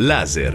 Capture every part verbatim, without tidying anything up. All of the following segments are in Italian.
Laser.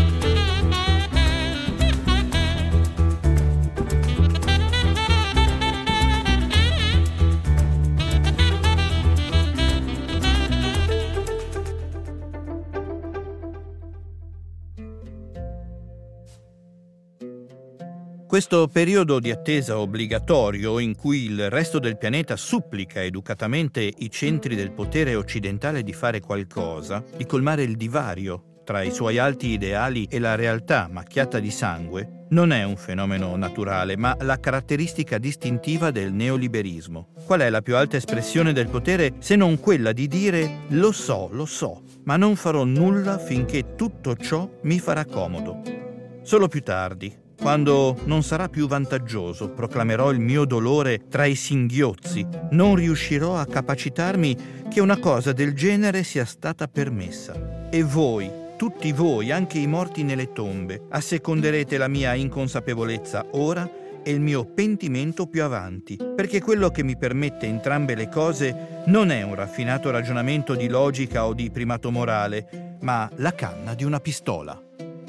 Questo periodo di attesa obbligatorio in cui il resto del pianeta supplica educatamente i centri del potere occidentale di fare qualcosa, di colmare il divario tra i suoi alti ideali e la realtà macchiata di sangue, non è un fenomeno naturale, ma la caratteristica distintiva del neoliberismo. Qual è la più alta espressione del potere se non quella di dire «lo so, lo so, ma non farò nulla finché tutto ciò mi farà comodo». Solo più tardi, quando non sarà più vantaggioso, proclamerò il mio dolore tra i singhiozzi. Non riuscirò a capacitarmi che una cosa del genere sia stata permessa. E voi, tutti voi, anche i morti nelle tombe, asseconderete la mia inconsapevolezza ora e il mio pentimento più avanti, perché quello che mi permette entrambe le cose non è un raffinato ragionamento di logica o di primato morale, ma la canna di una pistola.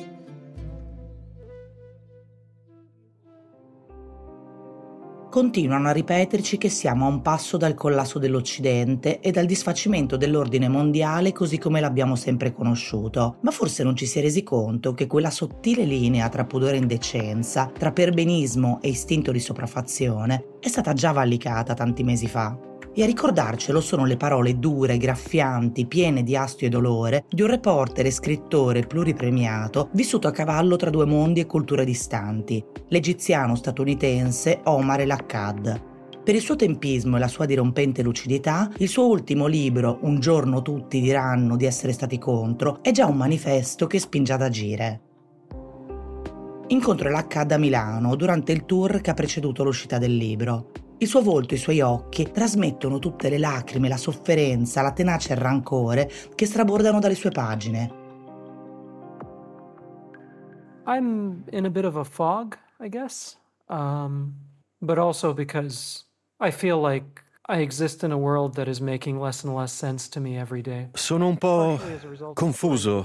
Continuano a ripeterci che siamo a un passo dal collasso dell'Occidente e dal disfacimento dell'ordine mondiale così come l'abbiamo sempre conosciuto, ma forse non ci si è resi conto che quella sottile linea tra pudore e indecenza, tra perbenismo e istinto di sopraffazione, è stata già valicata tanti mesi fa. E a ricordarcelo sono le parole dure, graffianti, piene di astio e dolore di un reporter e scrittore pluripremiato vissuto a cavallo tra due mondi e culture distanti, l'egiziano-statunitense Omar El-Akkad. Per il suo tempismo e la sua dirompente lucidità, il suo ultimo libro, Un giorno tutti diranno di essere stati contro, è già un manifesto che spinge ad agire. Incontro El-Akkad a Milano durante il tour che ha preceduto l'uscita del libro. Il suo volto e i suoi occhi trasmettono tutte le lacrime, la sofferenza, la tenacia e il rancore che strabordano dalle sue pagine. I'm in a bit of a fog, I guess, um, but also because I feel like I exist in a world that is making less and less sense to me every day. Sono un po' confuso,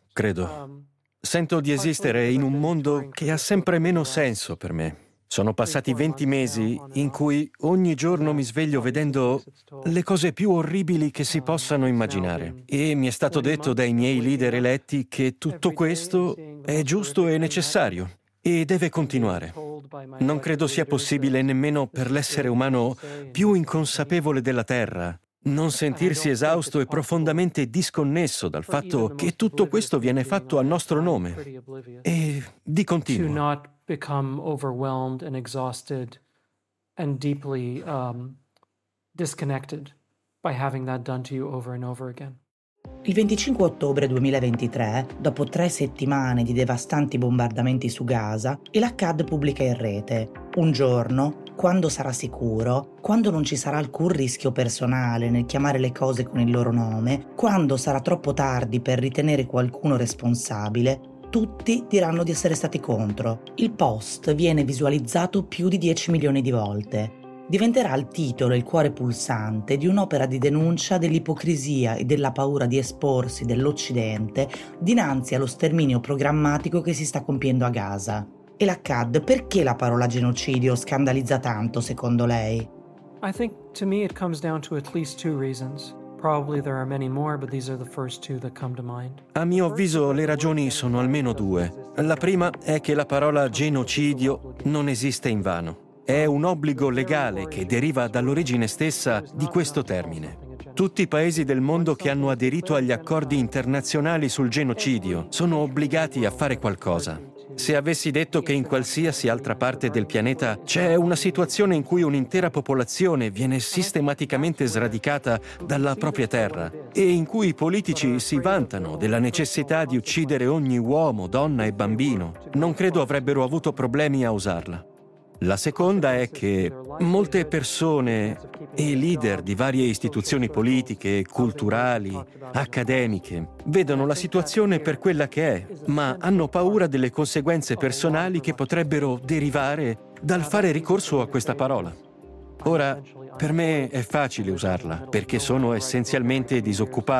credo. Sento di esistere in un mondo che ha sempre meno senso per me. Sono passati venti mesi in cui ogni giorno mi sveglio vedendo le cose più orribili che si possano immaginare. E mi è stato detto dai miei leader eletti che tutto questo è giusto e necessario e deve continuare. Non credo sia possibile nemmeno per l'essere umano più inconsapevole della Terra non sentirsi esausto e profondamente disconnesso dal fatto che tutto questo viene fatto a nostro nome. E di continuo. Become overwhelmed and exhausted and deeply um, disconnected by having that done to you over and over again. Il venticinque ottobre duemilaventitré, dopo tre settimane di devastanti bombardamenti su Gaza, El-Akkad pubblica in rete: un giorno, quando sarà sicuro, quando non ci sarà alcun rischio personale nel chiamare le cose con il loro nome, quando sarà troppo tardi per ritenere qualcuno responsabile, tutti diranno di essere stati contro. Il post viene visualizzato più di dieci milioni di volte. Diventerà il titolo e il cuore pulsante di un'opera di denuncia dell'ipocrisia e della paura di esporsi dell'Occidente dinanzi allo sterminio programmatico che si sta compiendo a Gaza. El-Akkad, perché la parola genocidio scandalizza tanto, secondo lei? I think to me it comes down to at least two reasons. Probably there are many more, but these are the first two that come to mind. A mio avviso le ragioni sono almeno due. La prima è che la parola genocidio non esiste invano. È un obbligo legale che deriva dall'origine stessa di questo termine. Tutti i paesi del mondo che hanno aderito agli accordi internazionali sul genocidio sono obbligati a fare qualcosa. Se avessi detto che in qualsiasi altra parte del pianeta c'è una situazione in cui un'intera popolazione viene sistematicamente sradicata dalla propria terra e in cui i politici si vantano della necessità di uccidere ogni uomo, donna e bambino, non credo avrebbero avuto problemi a usarla. La seconda è che molte persone e leader di varie istituzioni politiche, culturali, accademiche vedono la situazione per quella che è, ma hanno paura delle conseguenze personali che potrebbero derivare dal fare ricorso a questa parola. Ora, per me è facile usarla, perché sono essenzialmente disoccupato.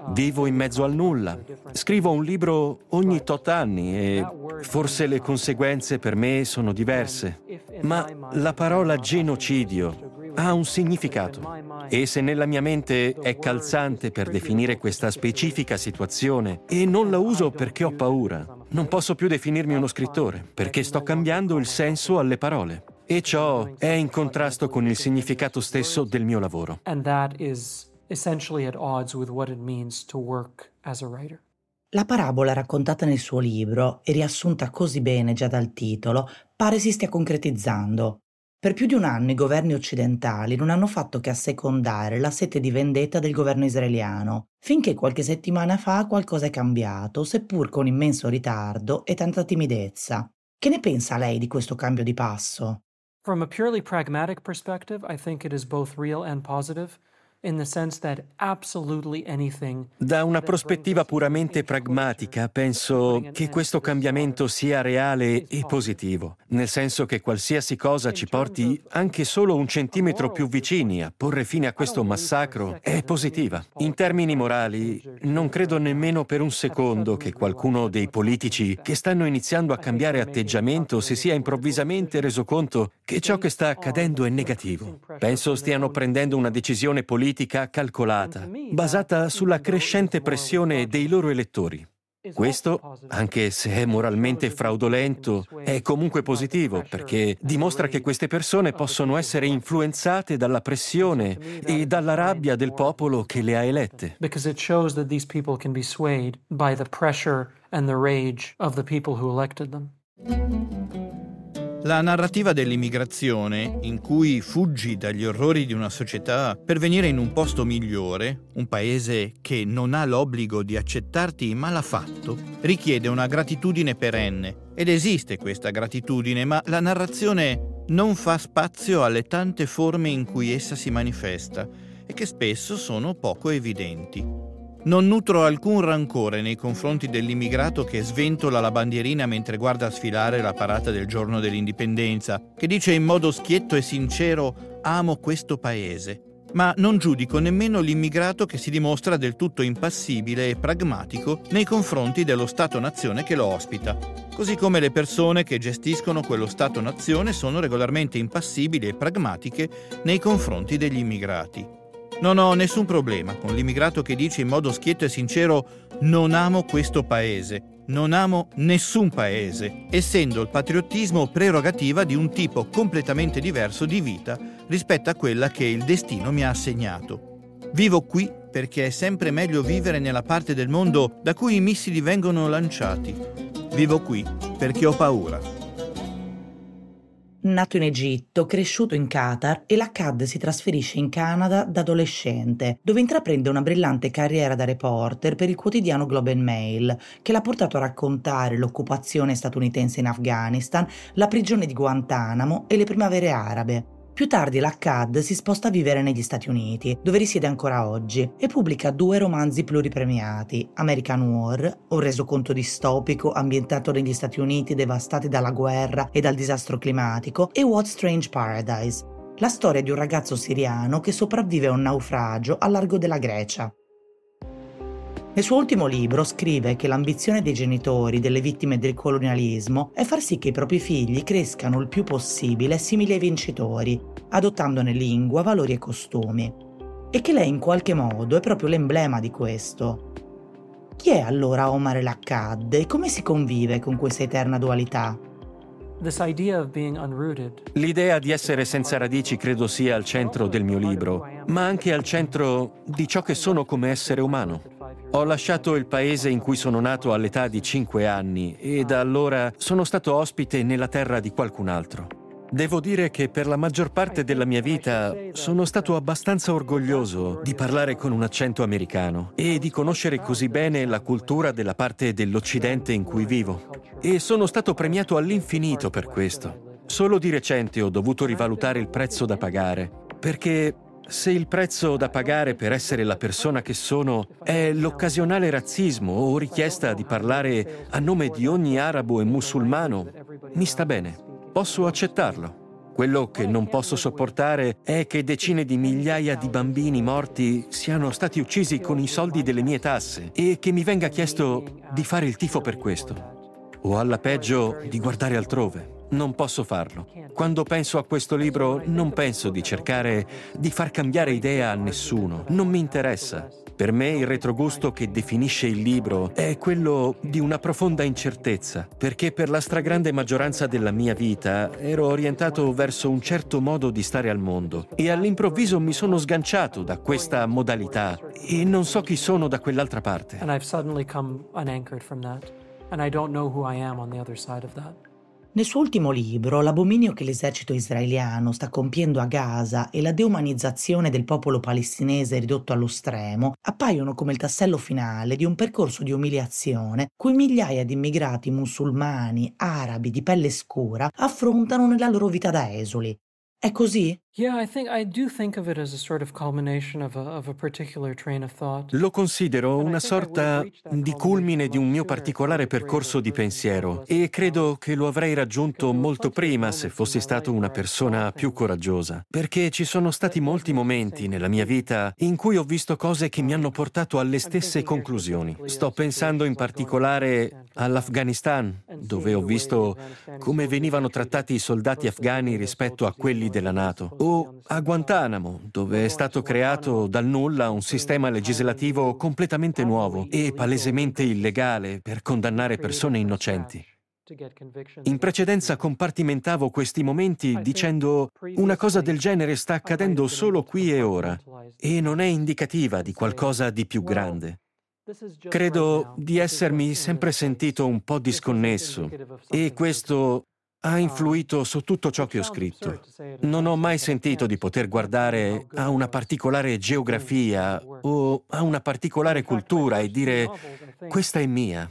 vivo in mezzo al nulla, scrivo un libro ogni tot anni e forse le conseguenze per me sono diverse, ma la parola genocidio ha un significato e se nella mia mente è calzante per definire questa specifica situazione e non la uso perché ho paura, non posso più definirmi uno scrittore perché sto cambiando il senso alle parole e ciò è in contrasto con il significato stesso del mio lavoro. And that is essentially at odds with what it means to work as a writer. La parabola raccontata nel suo libro e riassunta così bene già dal titolo pare si stia concretizzando. Per più di un anno i governi occidentali non hanno fatto che assecondare la sete di vendetta del governo israeliano, finché qualche settimana fa qualcosa è cambiato, seppur con immenso ritardo e tanta timidezza. Che ne pensa lei di questo cambio di passo? From a purely pragmatic perspective, I think it is both real and positive. In the sense that absolutely anything. Da una prospettiva puramente pragmatica, penso che questo cambiamento sia reale e positivo, nel senso che qualsiasi cosa ci porti anche solo un centimetro più vicini a porre fine a questo massacro è positiva. In termini morali, non credo nemmeno per un secondo che qualcuno dei politici che stanno iniziando a cambiare atteggiamento si sia improvvisamente reso conto che ciò che sta accadendo è negativo. Penso stiano prendendo una decisione politica calcolata, basata sulla crescente pressione dei loro elettori. Questo, anche se è moralmente fraudolento, è comunque positivo perché dimostra che queste persone possono essere influenzate dalla pressione e dalla rabbia del popolo che le ha elette. Because it shows that these people can be swayed by the pressure and the rage of the people who elected them. La narrativa dell'immigrazione, in cui fuggi dagli orrori di una società per venire in un posto migliore, un paese che non ha l'obbligo di accettarti ma l'ha fatto, richiede una gratitudine perenne. Ed esiste questa gratitudine, ma la narrazione non fa spazio alle tante forme in cui essa si manifesta e che spesso sono poco evidenti. Non nutro alcun rancore nei confronti dell'immigrato che sventola la bandierina mentre guarda sfilare la parata del giorno dell'indipendenza, che dice in modo schietto e sincero «amo questo paese». Ma non giudico nemmeno l'immigrato che si dimostra del tutto impassibile e pragmatico nei confronti dello Stato-nazione che lo ospita, così come le persone che gestiscono quello Stato-nazione sono regolarmente impassibili e pragmatiche nei confronti degli immigrati. Non ho nessun problema con l'immigrato che dice in modo schietto e sincero «non amo questo paese, non amo nessun paese», essendo il patriottismo prerogativa di un tipo completamente diverso di vita rispetto a quella che il destino mi ha assegnato. Vivo qui perché è sempre meglio vivere nella parte del mondo da cui i missili vengono lanciati. Vivo qui perché ho paura. Nato in Egitto, cresciuto in Qatar, El Akkad si trasferisce in Canada da adolescente, dove intraprende una brillante carriera da reporter per il quotidiano Globe and Mail, che l'ha portato a raccontare l'occupazione statunitense in Afghanistan, la prigione di Guantanamo e le primavere arabe. Più tardi l'Akkad si sposta a vivere negli Stati Uniti, dove risiede ancora oggi, e pubblica due romanzi pluripremiati, American War, un resoconto distopico ambientato negli Stati Uniti devastati dalla guerra e dal disastro climatico, e What Strange Paradise, la storia di un ragazzo siriano che sopravvive a un naufragio al largo della Grecia. Nel suo ultimo libro scrive che l'ambizione dei genitori delle vittime del colonialismo è far sì che i propri figli crescano il più possibile simili ai vincitori, adottandone lingua, valori e costumi. E che lei in qualche modo è proprio l'emblema di questo. Chi è allora Omar El Akkad e come si convive con questa eterna dualità? L'idea di essere senza radici credo sia al centro del mio libro, ma anche al centro di ciò che sono come essere umano. Ho lasciato il paese in cui sono nato all'età di cinque anni e da allora sono stato ospite nella terra di qualcun altro. Devo dire che per la maggior parte della mia vita sono stato abbastanza orgoglioso di parlare con un accento americano e di conoscere così bene la cultura della parte dell'Occidente in cui vivo. E sono stato premiato all'infinito per questo. Solo di recente ho dovuto rivalutare il prezzo da pagare, perché se il prezzo da pagare per essere la persona che sono è l'occasionale razzismo o richiesta di parlare a nome di ogni arabo e musulmano, mi sta bene, posso accettarlo. Quello che non posso sopportare è che decine di migliaia di bambini morti siano stati uccisi con i soldi delle mie tasse e che mi venga chiesto di fare il tifo per questo. O alla peggio di guardare altrove. Non posso farlo. Quando penso a questo libro non penso di cercare di far cambiare idea a nessuno. Non mi interessa. Per me il retrogusto che definisce il libro è quello di una profonda incertezza, perché per la stragrande maggioranza della mia vita ero orientato verso un certo modo di stare al mondo e all'improvviso mi sono sganciato da questa modalità e non so chi sono da quell'altra parte. And I've suddenly come unanchored from that, and I don't know who I am on the other side of that. Nel suo ultimo libro, l'abominio che l'esercito israeliano sta compiendo a Gaza e la deumanizzazione del popolo palestinese ridotto allo stremo appaiono come il tassello finale di un percorso di umiliazione cui migliaia di immigrati musulmani, arabi di pelle scura affrontano nella loro vita da esuli. È così? Yeah, I think I do think of it as a sort of culmination of a, of a particular train of thought. Lo considero una sorta di culmine di un mio particolare percorso di pensiero e credo che lo avrei raggiunto molto prima se fossi stato una persona più coraggiosa, perché ci sono stati molti momenti nella mia vita in cui ho visto cose che mi hanno portato alle stesse conclusioni. Sto pensando in particolare all'Afghanistan, dove ho visto come venivano trattati i soldati afghani rispetto a quelli della NATO. O a Guantanamo, dove è stato creato dal nulla un sistema legislativo completamente nuovo e palesemente illegale per condannare persone innocenti. In precedenza compartimentavo questi momenti dicendo una cosa del genere sta accadendo solo qui e ora e non è indicativa di qualcosa di più grande. Credo di essermi sempre sentito un po' disconnesso e questo ha influito su tutto ciò che ho scritto. Non ho mai sentito di poter guardare a una particolare geografia o a una particolare cultura e dire questa è mia.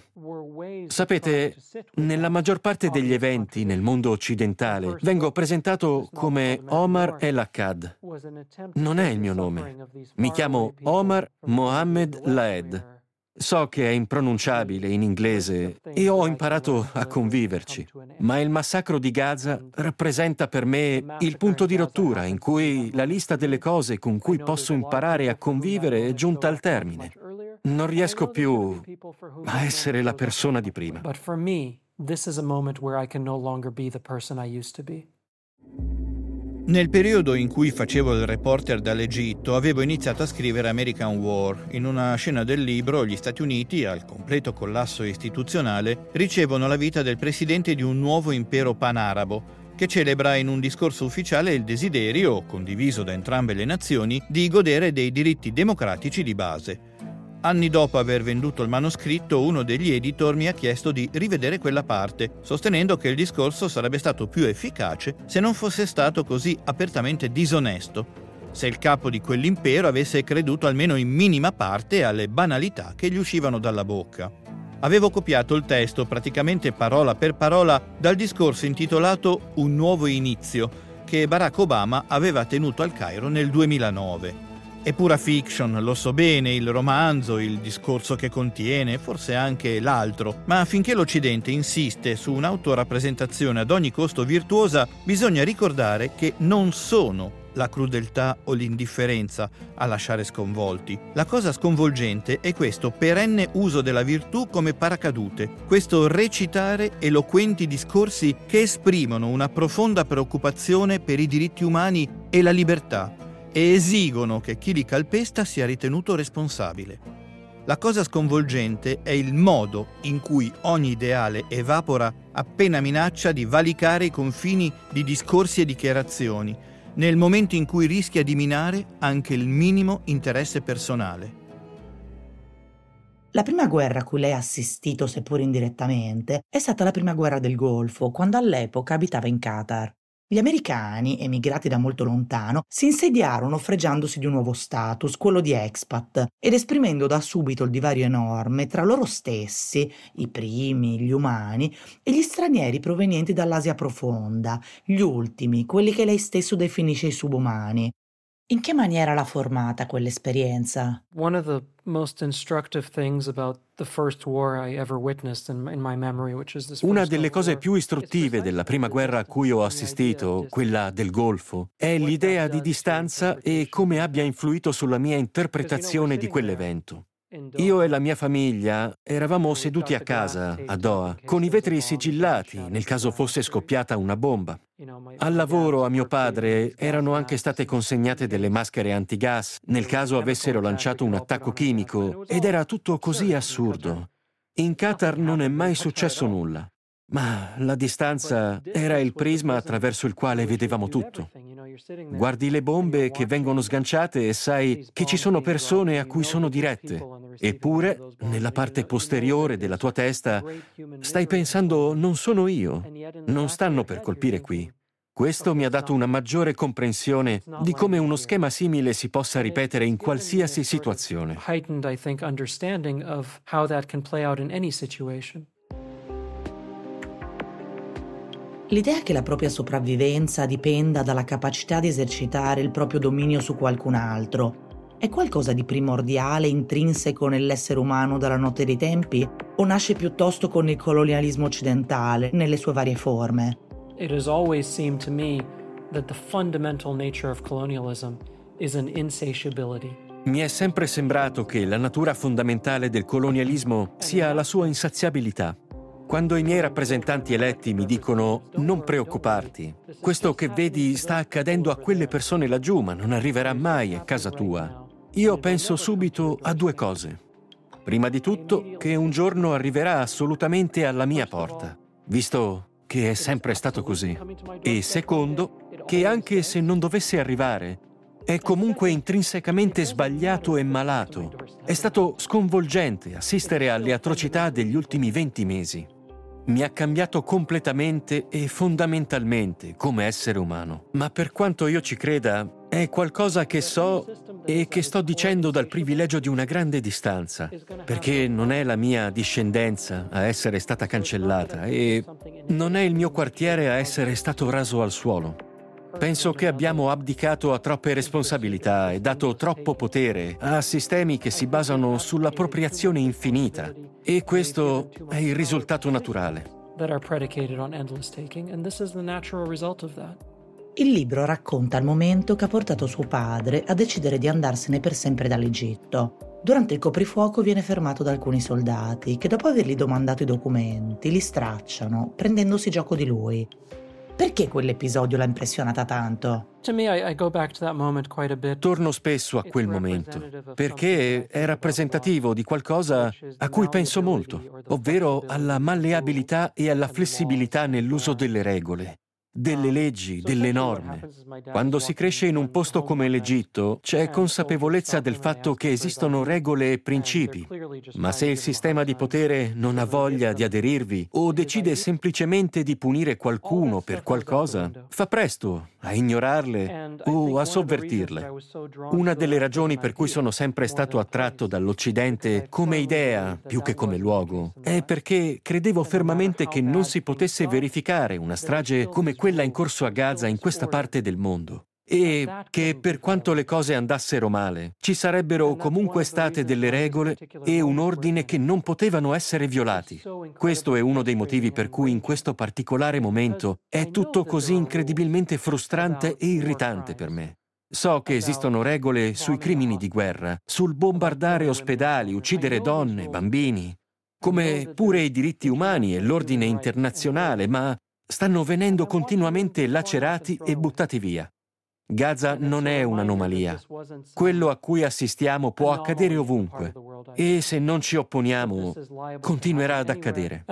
Sapete, nella maggior parte degli eventi nel mondo occidentale vengo presentato come Omar el-Akkad. Non è il mio nome. Mi chiamo Omar Mohammed Laed. So che è impronunciabile in inglese e ho imparato a conviverci, ma il massacro di Gaza rappresenta per me il punto di rottura in cui la lista delle cose con cui posso imparare a convivere è giunta al termine. Non riesco più a essere la persona di prima. But for me, this is a moment where I can no longer be the person I used to be. Nel periodo in cui facevo il reporter dall'Egitto, avevo iniziato a scrivere American War. In una scena del libro, gli Stati Uniti, al completo collasso istituzionale, ricevono la vita del presidente di un nuovo impero panarabo, che celebra in un discorso ufficiale il desiderio, condiviso da entrambe le nazioni, di godere dei diritti democratici di base. Anni dopo aver venduto il manoscritto, uno degli editor mi ha chiesto di rivedere quella parte, sostenendo che il discorso sarebbe stato più efficace se non fosse stato così apertamente disonesto, se il capo di quell'impero avesse creduto almeno in minima parte alle banalità che gli uscivano dalla bocca. Avevo copiato il testo praticamente parola per parola dal discorso intitolato Un nuovo inizio, che Barack Obama aveva tenuto al Cairo nel duemilanove. È pura fiction, lo so bene, il romanzo, il discorso che contiene, forse anche l'altro, ma finché l'Occidente insiste su un'autorappresentazione ad ogni costo virtuosa, bisogna ricordare che non sono la crudeltà o l'indifferenza a lasciare sconvolti. La cosa sconvolgente è questo perenne uso della virtù come paracadute, questo recitare eloquenti discorsi che esprimono una profonda preoccupazione per i diritti umani e la libertà, e esigono che chi li calpesta sia ritenuto responsabile. La cosa sconvolgente è il modo in cui ogni ideale evapora appena minaccia di valicare i confini di discorsi e dichiarazioni, nel momento in cui rischia di minare anche il minimo interesse personale. La prima guerra a cui lei ha assistito, seppur indirettamente, è stata la prima guerra del Golfo, quando all'epoca abitava in Qatar. Gli americani, emigrati da molto lontano, si insediarono fregiandosi di un nuovo status, quello di expat, ed esprimendo da subito il divario enorme tra loro stessi, i primi, gli umani, e gli stranieri provenienti dall'Asia profonda, gli ultimi, quelli che lei stesso definisce i subumani. In che maniera l'ha formata quell'esperienza? One of the most instructive things about the first war I ever witnessed in, in my memory, which is this Una first delle Gulf cose War. più istruttive della prima guerra a cui ho assistito, quella del Golfo, è l'idea di distanza e come abbia influito sulla mia interpretazione di quell'evento. Io e la mia famiglia eravamo seduti a casa, a Doha, con i vetri sigillati nel caso fosse scoppiata una bomba. Al lavoro a mio padre erano anche state consegnate delle maschere antigas nel caso avessero lanciato un attacco chimico ed era tutto così assurdo. In Qatar non è mai successo nulla, ma la distanza era il prisma attraverso il quale vedevamo tutto. Guardi le bombe che vengono sganciate e sai che ci sono persone a cui sono dirette. Eppure, nella parte posteriore della tua testa, stai pensando non sono io, non stanno per colpire qui. Questo mi ha dato una maggiore comprensione di come uno schema simile si possa ripetere in qualsiasi situazione. Heightened, I think, understanding of how that can play out in any situation. L'idea che la propria sopravvivenza dipenda dalla capacità di esercitare il proprio dominio su qualcun altro è qualcosa di primordiale, intrinseco nell'essere umano dalla notte dei tempi, o nasce piuttosto con il colonialismo occidentale, nelle sue varie forme? It has always seemed to me that the fundamental nature of colonialism is an insatiability. Mi è sempre sembrato che la natura fondamentale del colonialismo sia la sua insaziabilità. Quando i miei rappresentanti eletti mi dicono «non preoccuparti, questo che vedi sta accadendo a quelle persone laggiù, ma non arriverà mai a casa tua», io penso subito a due cose. Prima di tutto, che un giorno arriverà assolutamente alla mia porta, visto che è sempre stato così. E secondo, che anche se non dovesse arrivare, è comunque intrinsecamente sbagliato e malato. È stato sconvolgente assistere alle atrocità degli ultimi venti mesi. Mi ha cambiato completamente e fondamentalmente come essere umano. Ma per quanto io ci creda, è qualcosa che so e che sto dicendo dal privilegio di una grande distanza, perché non è la mia discendenza a essere stata cancellata e non è il mio quartiere a essere stato raso al suolo. Penso che abbiamo abdicato a troppe responsabilità e dato troppo potere a sistemi che si basano sull'appropriazione infinita. E questo è il risultato naturale. Il libro racconta il momento che ha portato suo padre a decidere di andarsene per sempre dall'Egitto. Durante il coprifuoco viene fermato da alcuni soldati che, dopo avergli domandato i documenti, li stracciano, prendendosi gioco di lui. Perché quell'episodio l'ha impressionata tanto? Torno spesso a quel momento, perché è rappresentativo di qualcosa a cui penso molto, ovvero alla malleabilità e alla flessibilità nell'uso delle regole, delle leggi, delle norme. Quando si cresce in un posto come l'Egitto, c'è consapevolezza del fatto che esistono regole e principi, ma se il sistema di potere non ha voglia di aderirvi o decide semplicemente di punire qualcuno per qualcosa, fa presto a ignorarle o a sovvertirle. Una delle ragioni per cui sono sempre stato attratto dall'Occidente come idea più che come luogo è perché credevo fermamente che non si potesse verificare una strage come quella in corso a Gaza in questa parte del mondo e che per quanto le cose andassero male ci sarebbero comunque state delle regole e un ordine che non potevano essere violati. Questo è uno dei motivi per cui in questo particolare momento è tutto così incredibilmente frustrante e irritante per me. So che esistono regole sui crimini di guerra, sul bombardare ospedali, uccidere donne, bambini, come pure i diritti umani e l'ordine internazionale, ma stanno venendo continuamente lacerati e buttati via. Gaza non è un'anomalia. Quello a cui assistiamo può accadere ovunque e se non ci opponiamo continuerà ad accadere.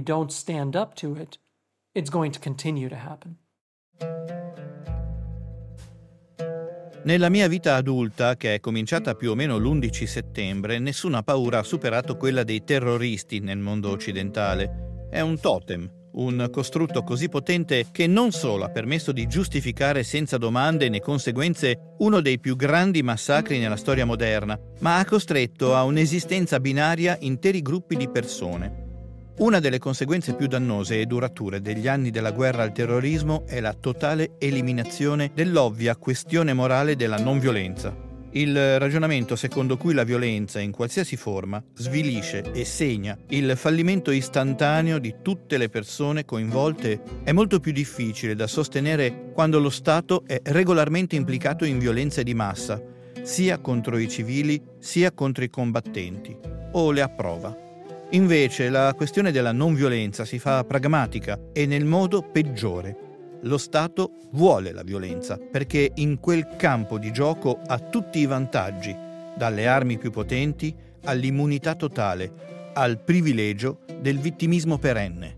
Nella mia vita adulta, che è cominciata più o meno l'undici settembre, nessuna paura ha superato quella dei terroristi nel mondo occidentale. È un totem. Un costrutto così potente che non solo ha permesso di giustificare senza domande né conseguenze uno dei più grandi massacri nella storia moderna, ma ha costretto a un'esistenza binaria interi gruppi di persone. Una delle conseguenze più dannose e durature degli anni della guerra al terrorismo è la totale eliminazione dell'ovvia questione morale della non violenza. Il ragionamento secondo cui la violenza, in qualsiasi forma, svilisce e segna il fallimento istantaneo di tutte le persone coinvolte è molto più difficile da sostenere quando lo Stato è regolarmente implicato in violenze di massa, sia contro i civili sia contro i combattenti, o le approva. Invece la questione della non violenza si fa pragmatica e nel modo peggiore. Lo Stato vuole la violenza perché in quel campo di gioco ha tutti i vantaggi, dalle armi più potenti all'immunità totale, al privilegio del vittimismo perenne.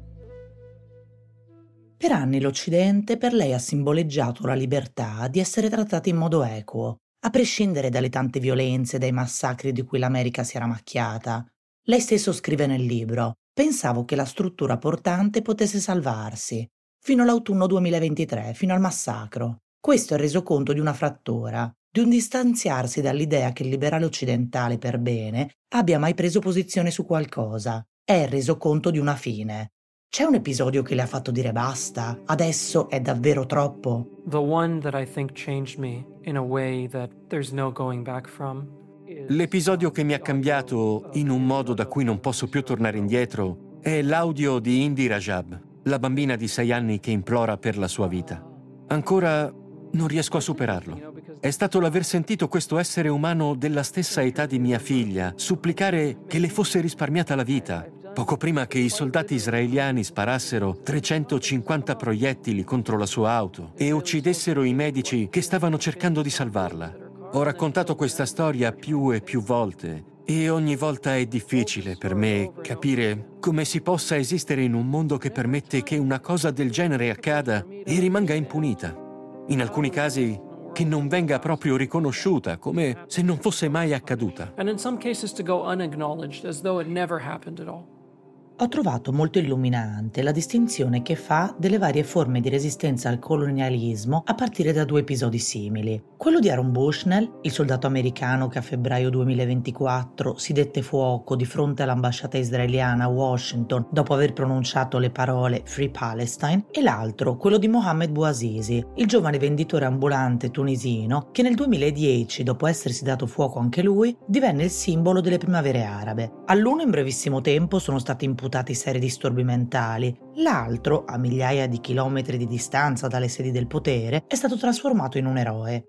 Per anni l'Occidente per lei ha simboleggiato la libertà di essere trattata in modo equo, a prescindere dalle tante violenze e dai massacri di cui l'America si era macchiata. Lei stesso scrive nel libro: «Pensavo che la struttura portante potesse salvarsi, fino all'autunno duemilaventitré, fino al massacro. Questo è il resoconto di una frattura, di un distanziarsi dall'idea che il liberale occidentale per bene abbia mai preso posizione su qualcosa. È il resoconto di una fine. C'è un episodio che le ha fatto dire basta? Adesso è davvero troppo?» The one that I think changed me in a way that there's no going back from. L'episodio che mi ha cambiato in un modo da cui non posso più tornare indietro è l'audio di Indy Rajab, la bambina di sei anni che implora per la sua vita. Ancora non riesco a superarlo. È stato l'aver sentito questo essere umano della stessa età di mia figlia supplicare che le fosse risparmiata la vita, poco prima che i soldati israeliani sparassero trecentocinquanta proiettili contro la sua auto e uccidessero i medici che stavano cercando di salvarla. Ho raccontato questa storia più e più volte e ogni volta è difficile per me capire come si possa esistere in un mondo che permette che una cosa del genere accada e rimanga impunita. In alcuni casi che non venga proprio riconosciuta, come se non fosse mai accaduta. And in some cases to go unacknowledged as though it never happened at all. Ho trovato molto illuminante la distinzione che fa delle varie forme di resistenza al colonialismo a partire da due episodi simili. Quello di Aaron Bushnell, il soldato americano che a febbraio duemilaventiquattro si dette fuoco di fronte all'ambasciata israeliana a Washington dopo aver pronunciato le parole Free Palestine, e l'altro, quello di Mohammed Bouazizi, il giovane venditore ambulante tunisino che nel duemiladieci, dopo essersi dato fuoco anche lui, divenne il simbolo delle primavere arabe. All'uno in brevissimo tempo sono stati imputati seri disturbi mentali, l'altro, a migliaia di chilometri di distanza dalle sedi del potere, è stato trasformato in un eroe.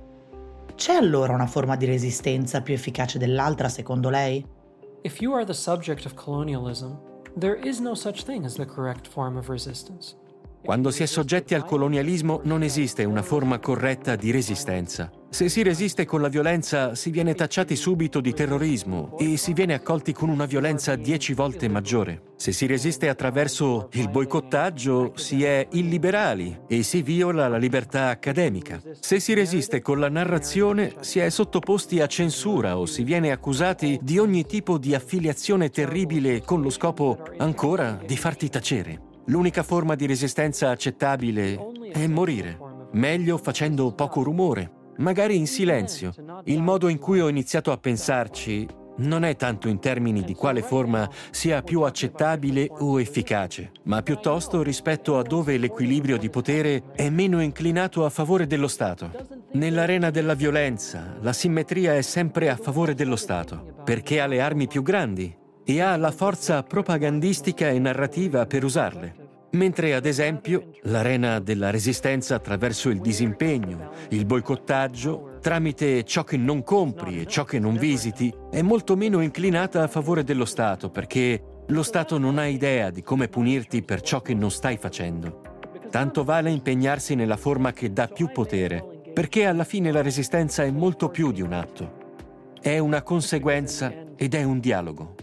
C'è allora una forma di resistenza più efficace dell'altra, secondo lei? If you are the subject of colonialism, there is no such thing as the correct form of resistance. Quando si è soggetti al colonialismo non esiste una forma corretta di resistenza. Se si resiste con la violenza si viene tacciati subito di terrorismo e si viene accolti con una violenza dieci volte maggiore. Se si resiste attraverso il boicottaggio si è illiberali e si viola la libertà accademica. Se si resiste con la narrazione si è sottoposti a censura o si viene accusati di ogni tipo di affiliazione terribile con lo scopo ancora di farti tacere. L'unica forma di resistenza accettabile è morire, meglio facendo poco rumore, magari in silenzio. Il modo in cui ho iniziato a pensarci non è tanto in termini di quale forma sia più accettabile o efficace, ma piuttosto rispetto a dove l'equilibrio di potere è meno inclinato a favore dello Stato. Nell'arena della violenza, la simmetria è sempre a favore dello Stato, perché ha le armi più grandi e ha la forza propagandistica e narrativa per usarle. Mentre, ad esempio, l'arena della resistenza attraverso il disimpegno, il boicottaggio, tramite ciò che non compri e ciò che non visiti, è molto meno inclinata a favore dello Stato, perché lo Stato non ha idea di come punirti per ciò che non stai facendo. Tanto vale impegnarsi nella forma che dà più potere, perché alla fine la resistenza è molto più di un atto. È una conseguenza ed è un dialogo.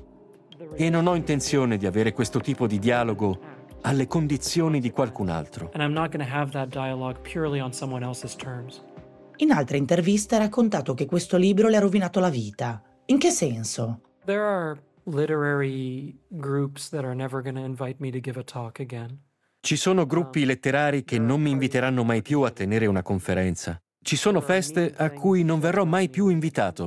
E non ho intenzione di avere questo tipo di dialogo alle condizioni di qualcun altro. And I'm not going to have that dialogue purely on someone else's terms. In altre interviste ha raccontato che questo libro le ha rovinato la vita. In che senso? There are literary groups that are never going to invite me to give a talk again. Ci sono gruppi letterari che non mi inviteranno mai più a tenere una conferenza. Ci sono feste a cui non verrò mai più invitato.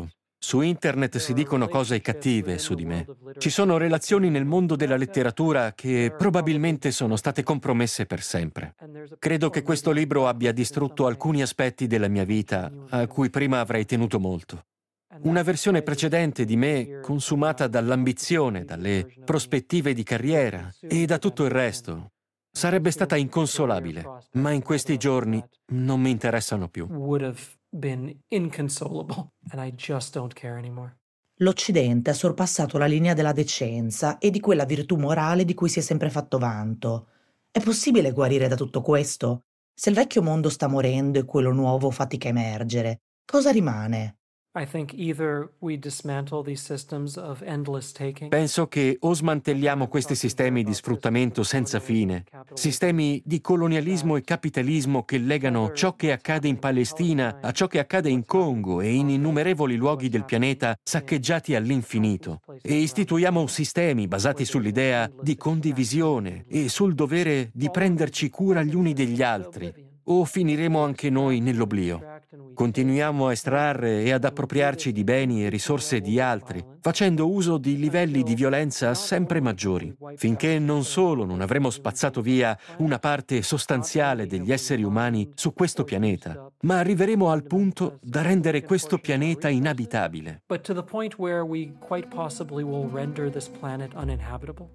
Su internet si dicono cose cattive su di me. Ci sono relazioni nel mondo della letteratura che probabilmente sono state compromesse per sempre. Credo che questo libro abbia distrutto alcuni aspetti della mia vita a cui prima avrei tenuto molto. Una versione precedente di me consumata dall'ambizione, dalle prospettive di carriera e da tutto il resto. Sarebbe stata inconsolabile, ma in questi giorni non mi interessano più. Been inconsolable and I just don't care anymore. L'Occidente ha sorpassato la linea della decenza e di quella virtù morale di cui si è sempre fatto vanto. È possibile guarire da tutto questo? Se il vecchio mondo sta morendo e quello nuovo fatica a emergere, cosa rimane? I think either we dismantle these systems of endless taking. Penso che o smantelliamo questi sistemi di sfruttamento senza fine, sistemi di colonialismo e capitalismo che legano ciò che accade in Palestina a ciò che accade in Congo e in innumerevoli luoghi del pianeta saccheggiati all'infinito, e istituiamo sistemi basati sull'idea di condivisione e sul dovere di prenderci cura gli uni degli altri, o finiremo anche noi nell'oblio. Continuiamo a estrarre e ad appropriarci di beni e risorse di altri, facendo uso di livelli di violenza sempre maggiori, finché non solo non avremo spazzato via una parte sostanziale degli esseri umani su questo pianeta, ma arriveremo al punto da rendere questo pianeta inabitabile. But to the point where we quite possibly will render this planet uninhabitable.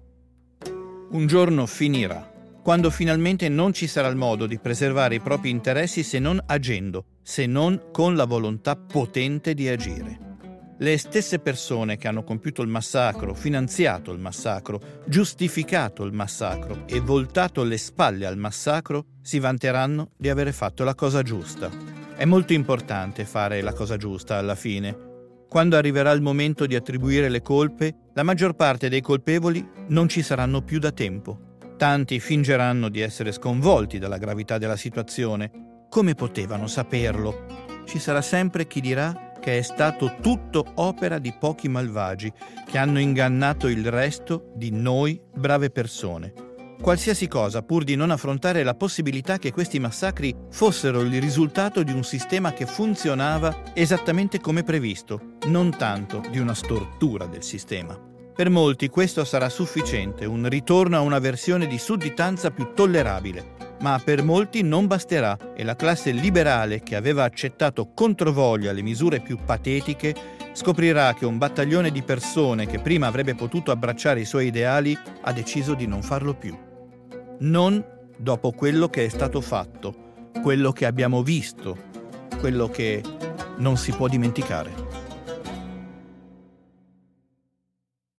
Un giorno finirà, quando finalmente non ci sarà il modo di preservare i propri interessi se non agendo, se non con la volontà potente di agire. Le stesse persone che hanno compiuto il massacro, finanziato il massacro, giustificato il massacro e voltato le spalle al massacro si vanteranno di avere fatto la cosa giusta. È molto importante fare la cosa giusta alla fine. Quando arriverà il momento di attribuire le colpe, la maggior parte dei colpevoli non ci saranno più da tempo. Tanti fingeranno di essere sconvolti dalla gravità della situazione. Come potevano saperlo? Ci sarà sempre chi dirà che è stato tutto opera di pochi malvagi che hanno ingannato il resto di noi brave persone. Qualsiasi cosa pur di non affrontare la possibilità che questi massacri fossero il risultato di un sistema che funzionava esattamente come previsto, non tanto di una stortura del sistema. Per molti questo sarà sufficiente, un ritorno a una versione di sudditanza più tollerabile, ma per molti non basterà e la classe liberale che aveva accettato controvoglia le misure più patetiche scoprirà che un battaglione di persone che prima avrebbe potuto abbracciare i suoi ideali ha deciso di non farlo più. Non dopo quello che è stato fatto, quello che abbiamo visto, quello che non si può dimenticare.